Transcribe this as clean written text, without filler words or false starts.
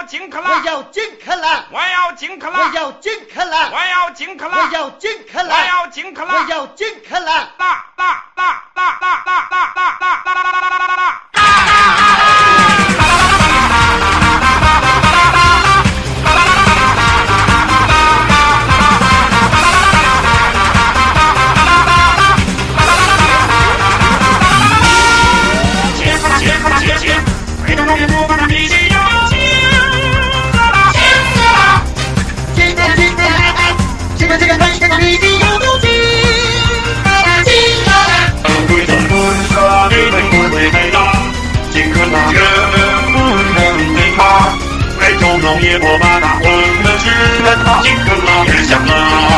要金克拉， 我要金克拉， 我要金克拉， 我要金克拉， 我要金克拉， 我要金克拉， 我要金克拉， 我要金克拉， 大大大大大大大大大大大大大大大。 农业我把它混了去，金克拉也香啊。